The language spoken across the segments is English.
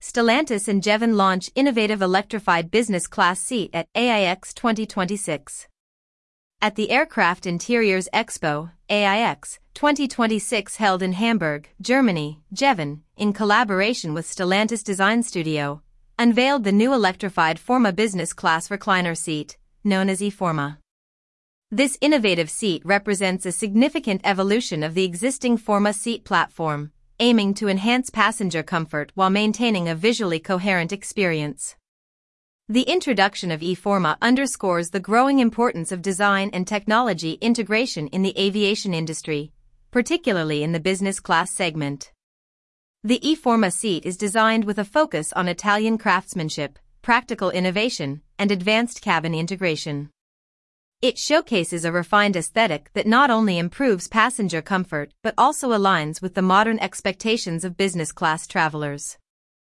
Stellantis and Jevon launch innovative electrified business class seat at AIX 2026. At the Aircraft Interiors Expo, AIX 2026 held in Hamburg, Germany, Jevon, in collaboration with Stellantis Design Studio, unveiled the new electrified Forma business class recliner seat, known as eForma. This innovative seat represents a significant evolution of the existing Forma seat platform, aiming to enhance passenger comfort while maintaining a visually coherent experience. The introduction of eForma underscores the growing importance of design and technology integration in the aviation industry, particularly in the business class segment. The eForma seat is designed with a focus on Italian craftsmanship, practical innovation, and advanced cabin integration. It showcases a refined aesthetic that not only improves passenger comfort but also aligns with the modern expectations of business class travelers.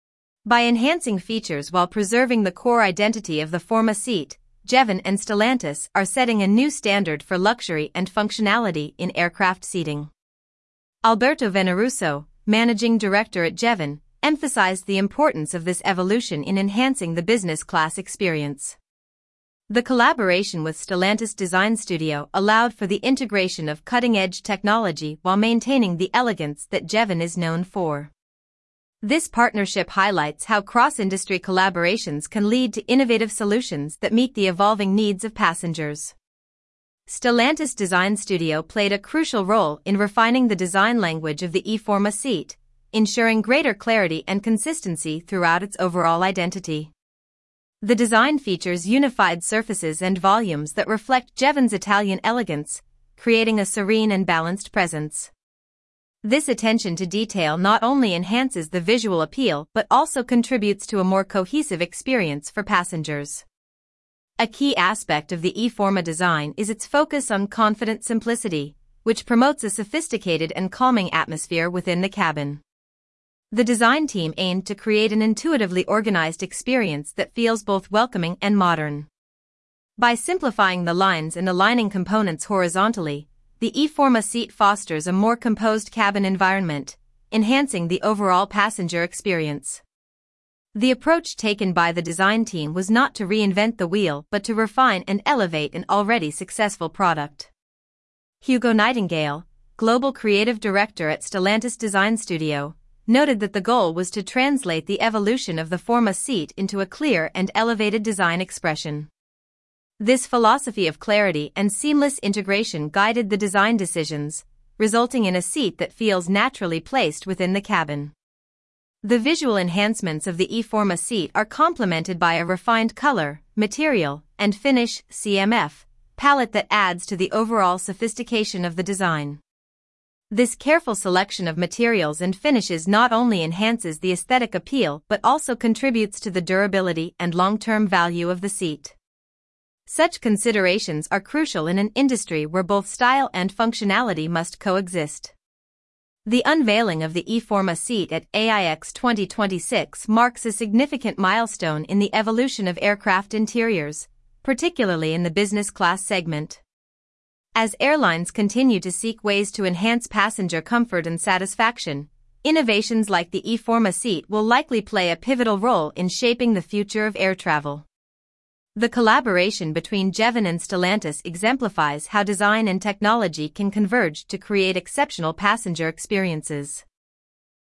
By enhancing features while preserving the core identity of the Forma seat, Jevon and Stellantis are setting a new standard for luxury and functionality in aircraft seating. Alberto Veneruso, managing director at Jevon, emphasized the importance of this evolution in enhancing the business class experience. The collaboration with Stellantis Design Studio allowed for the integration of cutting-edge technology while maintaining the elegance that Jevon is known for. This partnership highlights how cross-industry collaborations can lead to innovative solutions that meet the evolving needs of passengers. Stellantis Design Studio played a crucial role in refining the design language of the eForma seat, ensuring greater clarity and consistency throughout its overall identity. The design features unified surfaces and volumes that reflect Jevon's Italian elegance, creating a serene and balanced presence. This attention to detail not only enhances the visual appeal but also contributes to a more cohesive experience for passengers. A key aspect of the eForma design is its focus on confident simplicity, which promotes a sophisticated and calming atmosphere within the cabin. The design team aimed to create an intuitively organized experience that feels both welcoming and modern. By simplifying the lines and aligning components horizontally, the eForma seat fosters a more composed cabin environment, enhancing the overall passenger experience. The approach taken by the design team was not to reinvent the wheel but to refine and elevate an already successful product. Hugo Nightingale, Global Creative Director at Stellantis Design Studio, noted that the goal was to translate the evolution of the Forma seat into a clear and elevated design expression. This philosophy of clarity and seamless integration guided the design decisions, resulting in a seat that feels naturally placed within the cabin. The visual enhancements of the eForma seat are complemented by a refined color, material, and finish (CMF) palette that adds to the overall sophistication of the design. This careful selection of materials and finishes not only enhances the aesthetic appeal but also contributes to the durability and long-term value of the seat. Such considerations are crucial in an industry where both style and functionality must coexist. The unveiling of the eForma seat at AIX 2026 marks a significant milestone in the evolution of aircraft interiors, particularly in the business class segment. As airlines continue to seek ways to enhance passenger comfort and satisfaction, innovations like the eForma seat will likely play a pivotal role in shaping the future of air travel. The collaboration between Jevon and Stellantis exemplifies how design and technology can converge to create exceptional passenger experiences.